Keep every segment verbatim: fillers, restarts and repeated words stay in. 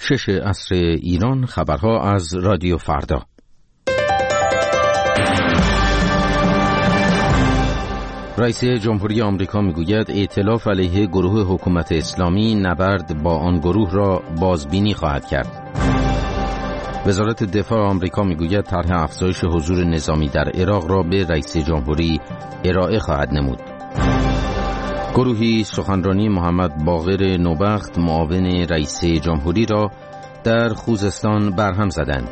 شش عصر ایران. خبرها از رادیو فردا. رئیس جمهوری آمریکا میگوید ائتلاف علیه گروه حکومت اسلامی نبرد با آن گروه را بازبینی خواهد کرد. وزارت دفاع آمریکا میگوید طرح افزایش حضور نظامی در عراق را به رئیس جمهوری ارائه خواهد نمود. گروهی سخنرانی محمد باقر نوبخت معاون رئیس جمهوری را در خوزستان برهم زدند.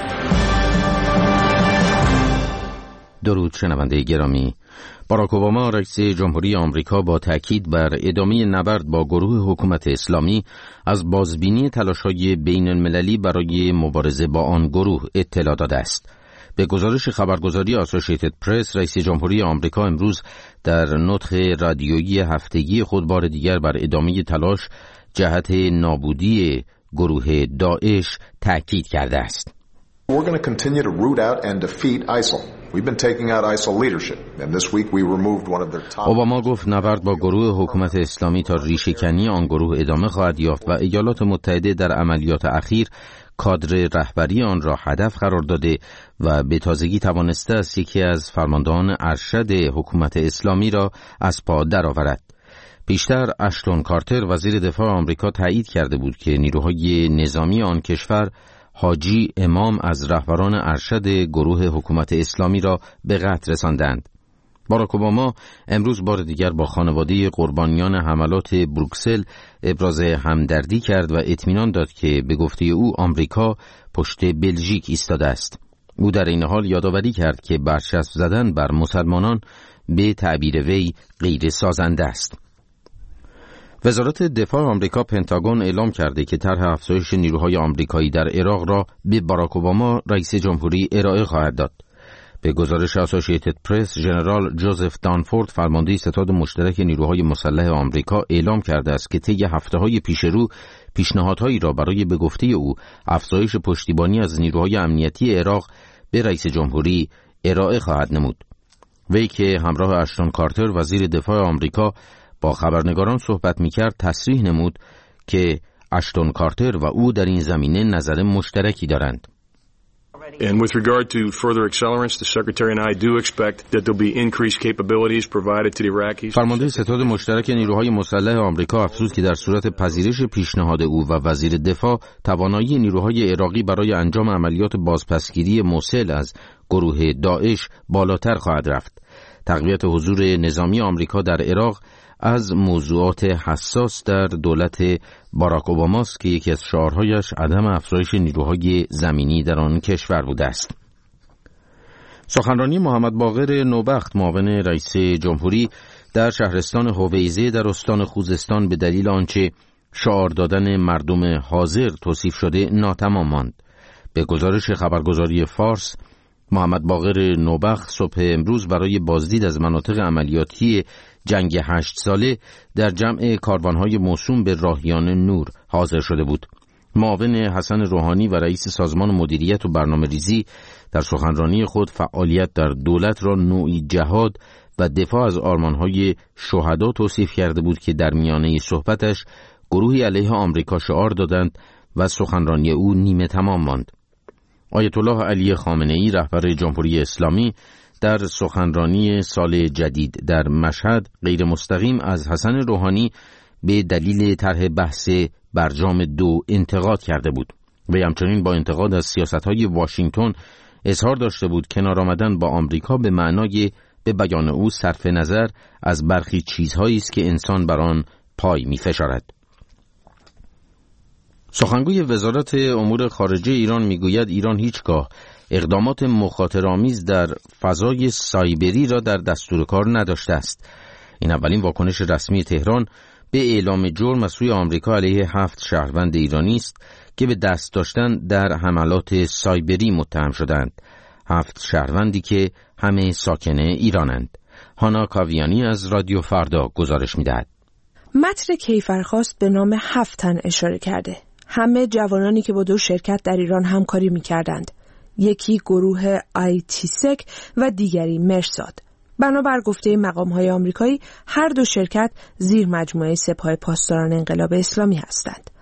درود شنونده گرامی. باراک اوباما رئیس جمهوری آمریکا با تاکید بر ادامه نبرد با گروه حکومت اسلامی از بازبینی تلاش‌های بین المللی برای مبارزه با آن گروه اطلاع داده است. به گزارش خبرگزاری آسوشیتد پرس، رئیس جمهوری آمریکا امروز در نطق رادیویی هفتگی خود بار دیگر بر ادامه تلاش جهت نابودی گروه داعش تاکید کرده است. We're going to continue to root out and defeat ISIL. We've been taking out ISIL leadership, and this week we removed one of their top. اوباما گفت نبرد با گروه حکومت اسلامی تا ریشه‌کنی آن گروه ادامه خواهد یافت و ایالات متحده در عملیات اخیر کادر رهبری آن را هدف قرار داده و به تازگی توانسته است یکی از فرماندهان ارشد حکومت اسلامی را از پا درآورد. پیشتر اشتون کارتر وزیر دفاع آمریکا تایید کرده بود که نیروهای نظامی آن کشور حاجی امام از رهبران ارشد گروه حکومت اسلامی را به قتل رساندند. باراک اوباما امروز بار دیگر با خانواده قربانیان حملات بروکسل ابراز همدردی کرد و اطمینان داد که به گفته او آمریکا پشت بلژیک ایستاده است. او در این حال یادآوری کرد که برچسب زدن بر مسلمانان به تعبیر وی غیر سازنده است. وزارت دفاع آمریکا پنتاگون اعلام کرده که طرح افزایش نیروهای آمریکایی در عراق را به باراک اوباما رئیس جمهوری ارائه خواهد داد. به گزارش آسوشیتد پرس، ژنرال جوزف دانفورد فرمانده ستاد مشترک نیروهای مسلح آمریکا اعلام کرده است که طی هفته‌های پیش رو پیشنهادهایی را برای به گفته او افزایش پشتیبانی از نیروهای امنیتی عراق به رئیس جمهوری ارائه خواهد نمود. وی که همراه اشتون کارتر وزیر دفاع آمریکا با خبرنگاران صحبت می‌کرد تصریح نمود که اشتون کارتر و او در این زمینه نظر مشترکی دارند. And with regard to further accelerants, the Secretary and I do expect that there will be increased capabilities provided to the Iraqis. فرمانده ستاد مشترک نیروهای مسلح آمریکا افزود که در صورت پذیرش پیشنهاد او و وزیر دفاع، توانایی نیروهای عراقی برای انجام عملیات بازپسگیری موصل از گروه داعش بالاتر خواهد رفت. تقویت حضور نظامی آمریکا در عراق از موضوعات حساس در دولت باراک اوباماست که یکی از شعارهایش عدم افزایش نیروهای زمینی در آن کشور بوده است. سخنرانی محمد باقر نوبخت معاون رئیس جمهوری در شهرستان هویزه در استان خوزستان به دلیل آنچه شعار دادن مردم حاضر توصیف شده ناتمام ماند. به گزارش خبرگزاری فارس، محمد باقر نوبخت صبح امروز برای بازدید از مناطق عملیاتی جنگ هشت ساله در جمع کاروانهای موسوم به راهیان نور حاضر شده بود. معاون حسن روحانی و رئیس سازمان مدیریت و برنامه ریزی در سخنرانی خود فعالیت در دولت را نوعی جهاد و دفاع از آرمانهای شهدا توصیف کرده بود که در میانه صحبتش گروهی علیه آمریکا شعار دادند و سخنرانی او نیمه تمام ماند. آیت الله علی خامنه‌ای رهبر جمهوری اسلامی در سخنرانی سال جدید در مشهد غیر مستقیم از حسن روحانی به دلیل طرح بحث برجام دو انتقاد کرده بود. و همچنین با انتقاد از سیاست‌های واشنگتن اظهار داشته بود کنار آمدن با آمریکا به معنای به بیان او صرف نظر از برخی چیزهایی است که انسان بر آن پای می‌فشارد. سخنگوی وزارت امور خارجه ایران میگوید ایران هیچگاه اقدامات مخاطره‌آمیز در فضای سایبری را در دستور کار نداشته است. این اولین واکنش رسمی تهران به اعلام جرم از سوی آمریکا علیه هفت شهروند ایرانی است که به دست داشتن در حملات سایبری متهم شدند. هفت شهروندی که همه ساکن ایرانند. هانا کاویانی از رادیو فردا گزارش می‌دهد. متن کیفرخواست به نام هفت تن اشاره کرده. همه جوانانی که با دو شرکت در ایران همکاری می‌کردند. یکی گروه آی تی سک و دیگری مرساد. بنابر گفته مقام‌های آمریکایی هر دو شرکت زیر مجموعه سپاه پاسداران انقلاب اسلامی هستند.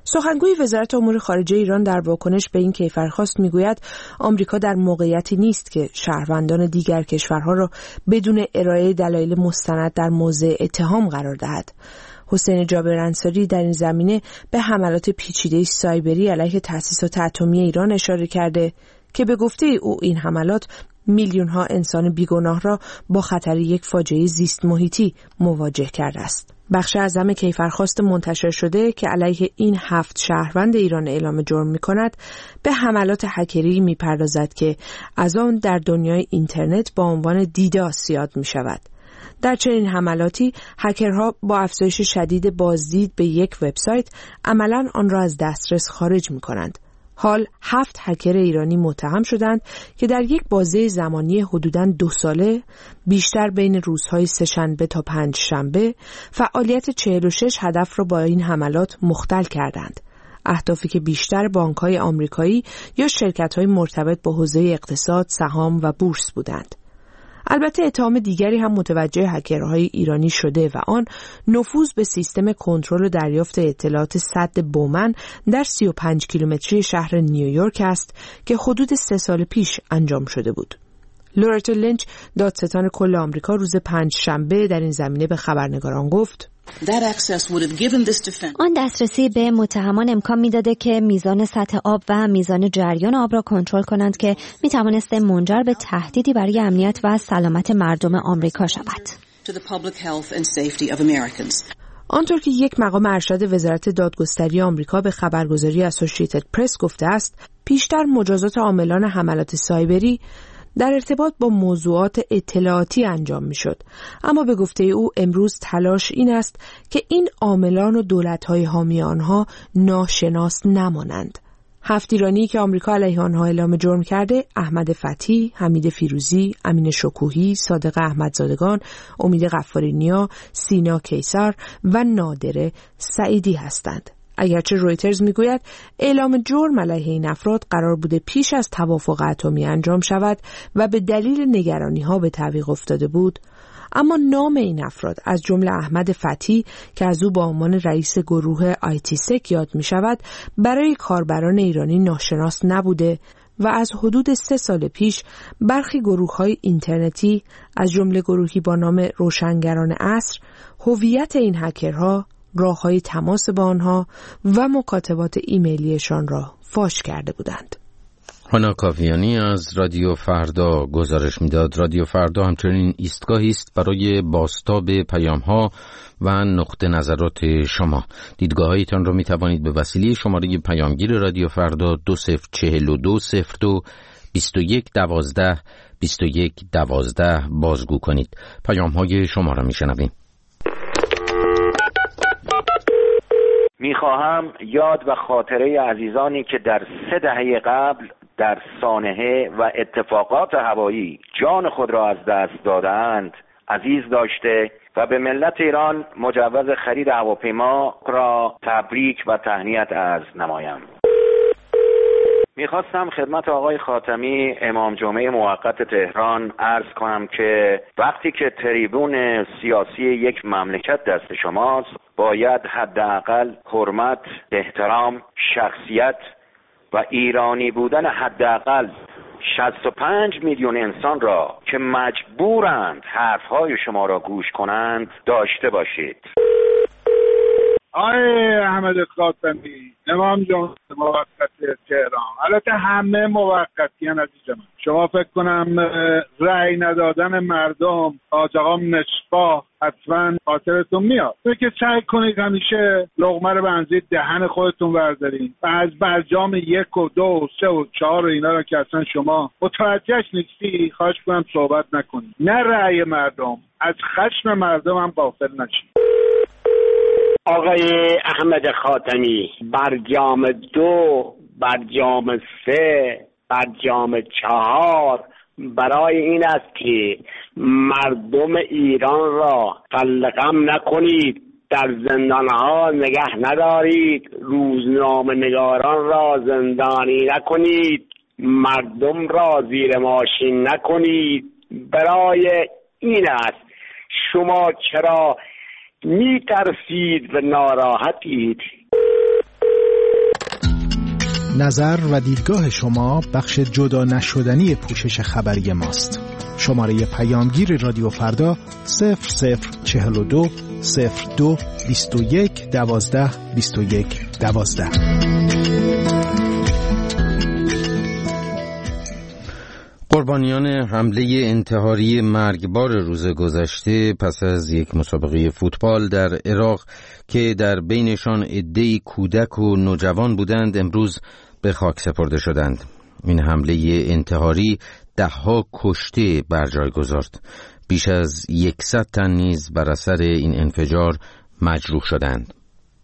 سخنگوی وزارت امور خارجه ایران در واکنش به این کیفرخواست میگوید آمریکا در موقعیتی نیست که شهروندان دیگر کشورها را بدون ارائه دلایل مستند در موضع اتهام قرار دهد. حسین جابر انصاری در این زمینه به حملات پیچیده سایبری علیه تأسیسات اتمی ایران اشاره کرده که به گفته او این حملات میلیون ها انسان بیگناه را با خطر یک فاجعه زیست محیطی مواجه کرده است. بخش اعظم کیفرخواست منتشر شده که علیه این هفت شهروند ایران اعلام جرم می‌کند به حملات هکری می‌پردازد که از آن در دنیای اینترنت با عنوان دیداس یاد می‌شود. در چنین حملاتی هکرها با افزایش شدید بازدید به یک وبسایت عملاً آن را از دسترس خارج می‌کنند. حال هفت هکر ایرانی متهم شدند که در یک بازه زمانی حدوداً دو ساله بیشتر بین روزهای سه‌شنبه تا پنج شنبه فعالیت چهل و شش هدف را با این حملات مختل کردند. اهدافی که بیشتر بانک‌های آمریکایی یا شرکت‌های مرتبط با حوزه اقتصاد، سهام و بورس بودند. البته اتهام دیگری هم متوجه هکرهای ایرانی شده و آن نفوذ به سیستم کنترل و دریافت اطلاعات سد بومن در سی و پنج کیلومتری شهر نیویورک است که حدود سه سال پیش انجام شده بود. لورتا لینچ دادستان کل آمریکا روز پنج شنبه در این زمینه به خبرنگاران گفت: آن دسترسی به متهمان امکان می‌داده که میزان سطح آب و میزان جریان آب را کنترل کنند که می‌توانست منجر به تهدیدی برای امنیت و سلامت مردم آمریکا شود. آنطور که یک مقام ارشد وزارت دادگستری آمریکا به خبرگزاری اسوسییتد پرس گفته است، پیشتر مجازات عاملان حملات سایبری در ارتباط با موضوعات اطلاعاتی انجام می شد. اما به گفته او امروز تلاش این است که این عاملان و دولت‌های حامی آنها ناشناس نمانند. هفت ایرانی که آمریکا علیه آنها اعلام جرم کرده احمد فتحی، حمید فیروزی، امین شکوهی، صادق احمدزادگان، امید غفارینیا، سینا کیسر و نادر سعیدی هستند. اگرچه رویترز میگوید اعلام جرم علیه این افراد قرار بوده پیش از توافق اتمی انجام شود و به دلیل نگرانی‌ها به تعویق افتاده بود، اما نام این افراد از جمله احمد فتحی که از او با عنوان رئیس گروه آیتی سک یاد می شود برای کاربران ایرانی ناشناس نبوده و از حدود سه سال پیش برخی گروه‌های اینترنتی از جمله گروهی با نام روشنگران عصر هویت این هکرها، راه‌های تماس با آنها و مکاتبات ایمیلیشان را فاش کرده بودند. هانا کاویانی از رادیو فردا گزارش میداد. رادیو فردا همچنین ایستگاهی است برای بازتاب پیام‌ها و نقطه نظرات شما. دیدگاه‌هایتان را می توانید به وسیله شماره پیامگیر رادیو فردا دو صفر چهل و دو صفر دو بیست و یک دوازده بیست و یک دوازده بازگو کنید. پیام‌های شما را میشنویم. میخواهم یاد و خاطره عزیزانی که در سه دهه قبل در سانحه و اتفاقات هوایی جان خود را از دست دادند عزیز داشته و به ملت ایران مجوز خرید هواپیما را تبریک و تهنیت عرض نمایم. میخواستم خدمت آقای خاتمی امام جمعه موقت تهران عرض کنم که وقتی که تریبون سیاسی یک مملکت دست شماست باید حداقل حرمت، احترام، شخصیت و ایرانی بودن حداقل شصت و پنج میلیون انسان را که مجبورند حرفهای شما را گوش کنند داشته باشید. آقای احمد خاتمی امام جمعه موقت تهران، البته همه موقتی هم عزیز من، شما فکر کنم رأی ندادن مردم حاج آقا مصباح حتما خاطرتون میاد. که سعی کنید همیشه لقمه رو به اندازه دهن خودتون بردارین و از برجام یک و دو و سه و چهار و اینا رو که اصلا شما متوجهش نیستی خواهش کنم صحبت نکنید. نه رأی مردم، از خشم مردم هم غافل نشید. آقای احمد خاتمی، برجام دو، برجام سه، برجام چهار برای این است که مردم ایران را قلقم نکنید، در زندانها نگه ندارید، روزنامه نگاران را زندانی نکنید، مردم را زیر ماشین نکنید. برای این است شما چرا می ترسید و ناراحتید؟ نظر و دیدگاه شما بخش جدا نشدنی پوشش خبری ماست. شماره پیامگیر رادیو فردا صفر صفر چهل و دو صفر دو بیست و یک دوازده بیست و یک دوازده. قربانیان حمله انتحاری مرگبار روز گذشته پس از یک مسابقه فوتبال در عراق که در بینشان عده‌ای کودک و نوجوان بودند امروز به خاک سپرده شدند. این حمله انتحاری ده‌ها کشته بر جای گذارد. بیش از یکصد تن نیز بر اثر این انفجار مجروح شدند.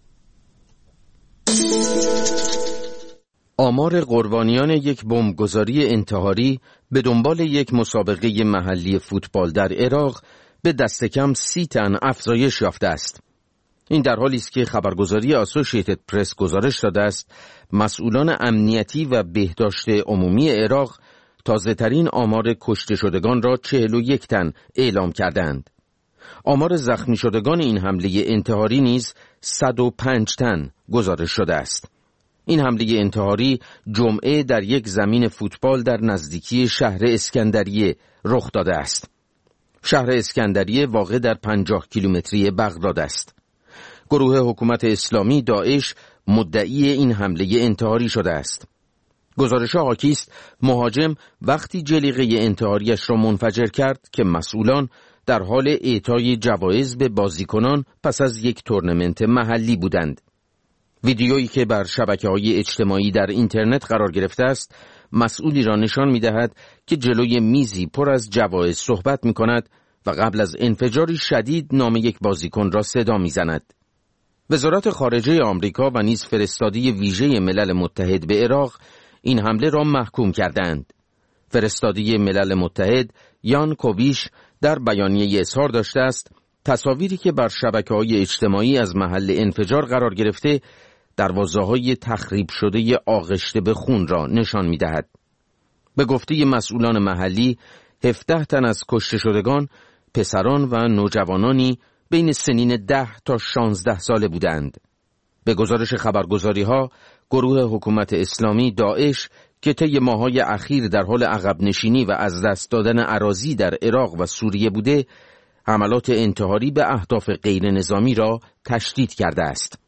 آمار قربانیان یک بمبگذاری انتحاری به دنبال یک مسابقه محلی فوتبال در عراق به دست کم سی تن افزایش یافته است. این در حالی است که خبرگزاری آسوشییتد پرس گزارش داده است مسئولان امنیتی و بهداشت عمومی عراق تازه‌ترین آمار کشته شدگان را چهل و یک تن اعلام کردند. آمار زخمی شدگان این حمله انتحاری نیز صد و پنج تن گزارش شده است. این حمله انتحاری جمعه در یک زمین فوتبال در نزدیکی شهر اسکندریه رخ داده است. شهر اسکندریه واقع در پنجاه کیلومتری بغداد است. گروه حکومت اسلامی داعش مدعی این حمله انتحاری شده است. گزارش حاکی است مهاجم وقتی جلیقه انتحاریش را منفجر کرد که مسئولان در حال اعطای جوایز به بازیکنان پس از یک تورنمنت محلی بودند. ویدیویی که بر شبکه‌های اجتماعی در اینترنت قرار گرفته است مسئولی را نشان می‌دهد که جلوی میزی پر از جوایز صحبت می‌کند و قبل از انفجاری شدید نام یک بازیکن را صدا می‌زند. وزارت خارجه آمریکا و نیز فرستادی ویژه ملل متحد به عراق این حمله را محکوم کردند. فرستادی ملل متحد یان کوبیش در بیانیه اظهار داشته است تصاویری که بر شبکه‌های اجتماعی از محل انفجار قرار گرفته دروازه‌های تخریب شده آغشته به خون را نشان می‌دهد. به گفته مسئولان محلی هفده تن از کشته شدگان پسران و نوجوانانی بین سنین ده تا شانزده ساله بودند. به گزارش خبرگزاری‌ها گروه حکومت اسلامی داعش که طی ماه‌های اخیر در حال عقب نشینی و از دست دادن اراضی در عراق و سوریه بوده حملات انتحاری به اهداف غیر نظامی را تشدید کرده است.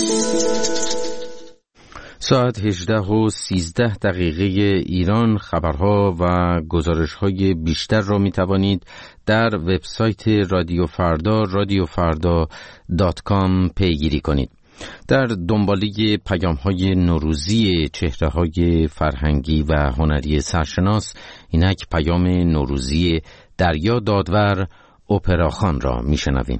ساعت هجده و سیزده دقیقه ایران خبرها و گزارش‌های بیشتر را می‌توانید در وبسایت رادیو فردا رادیو فردا دات کام پیگیری کنید. در دنباله پیام‌های نوروزی چهره‌های فرهنگی و هنری سرشناس اینک پیام نوروزی دریا دادور اپرا خان را می‌شنویم.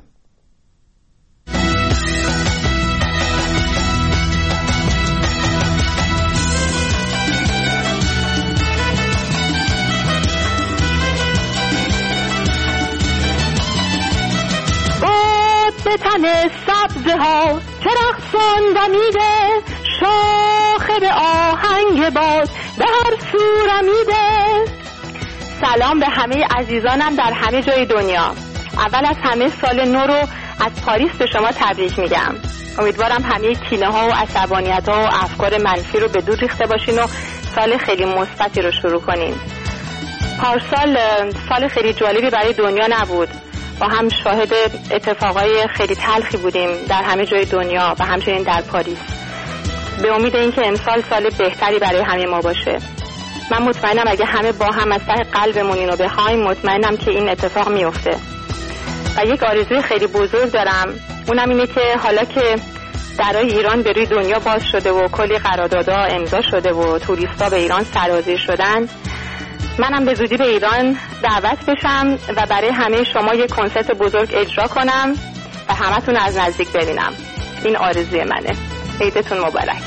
به تن سبزه ها چرخسان دمیده، شاخه به آهنگ باد به هر سو رمیده. سلام به همه عزیزانم در همه جای دنیا. اول از همه سال نو رو از پاریس به شما تبریک میگم. امیدوارم همه کینه ها و عصبانیت ها و افکار منفی رو به دور ریخته باشین و سال خیلی مثبتی رو شروع کنین. پارسال سال خیلی جالبی برای دنیا نبود. با هم شاهد اتفاقای خیلی تلخی بودیم در همه جای دنیا و همچنین در پاریس. به امید اینکه امسال سال بهتری برای همه ما باشه. من مطمئنم اگه همه با هم از ته قلبمون اینو بخوایم مطمئنم که این اتفاق میفته. و یک آرزوی خیلی بزرگ دارم، اونم اینه که حالا که درای ایران به روی دنیا باز شده و کلی قراردادها امضا شده و توریستا به ایران سرازیر شدن، منم به زودی به ایران دعوت بشم و برای همه شما یک کنسرت بزرگ اجرا کنم و همتون از نزدیک ببینم. این آرزوی منه. عیدتون مبارک.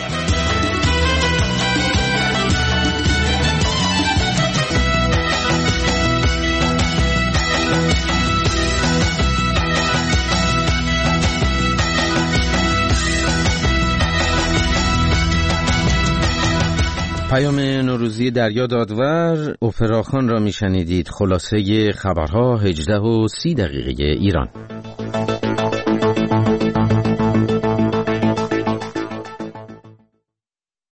پیام نوروزی دریا دادور اپرا خان را میشنیدید. خلاصه خبرها هجده و سی دقیقه ایران.